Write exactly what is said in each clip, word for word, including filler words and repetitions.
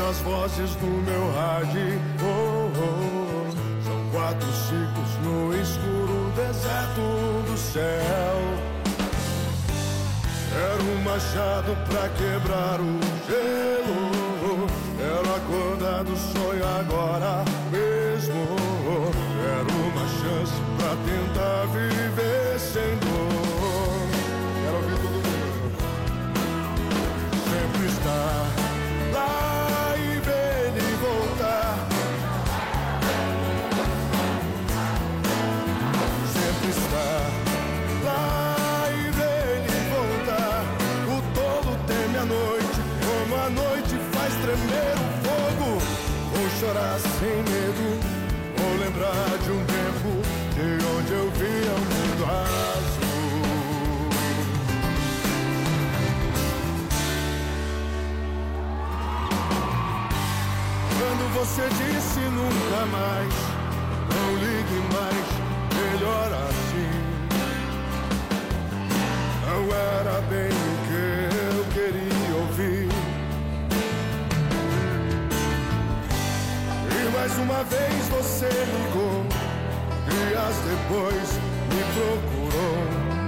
as vozes do meu rádio. Oh, oh. São quatro ciclos no escuro deserto do céu. Era um machado pra quebrar o gelo. Quero acordar do sonho agora mesmo. Era uma chance pra tentar viver sem dor. Quero ouvir todo mundo. Sempre estar lá e ver ele voltar. Sempre estar lá e ver ele voltar. O tolo teme a noite, como a noite faz tremer o fogo. Vou chorar sem medo. Vou lembrar de um tempo de onde eu via o mundo azul. Quando você disse nunca mais, não ligue mais, melhor assim. Não era bem o que eu queria ouvir. Mais uma vez você ligou, dias depois me procurou,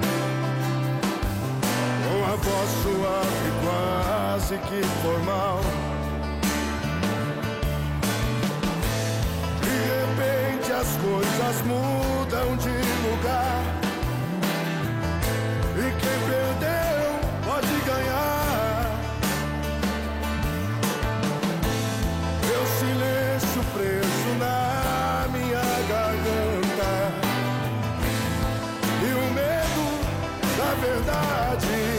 com a voz suave quase que formal. De repente as coisas mudam de lugar, e quem perdeu pode ganhar. Meu silêncio preso na minha garganta, e o medo da verdade.